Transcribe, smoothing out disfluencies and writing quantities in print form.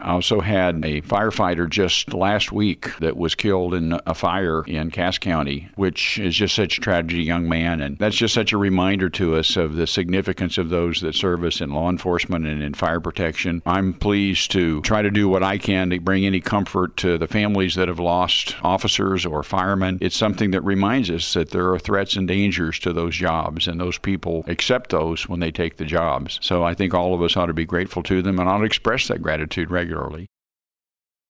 I also had a firefighter just last week that was killed in a fire in Cass County, which is just such a tragedy, young man. And that's just such a reminder to us of the significance of those that serve us in law enforcement and in fire protection. I'm pleased to try to do what I can to bring any comfort to the families that have lost officers or firemen. It's something that reminds us that there are threats and dangers to those jobs, and those people accept those when they take the jobs. So I think all of us ought to be grateful to them, and ought to express that gratitude regularly.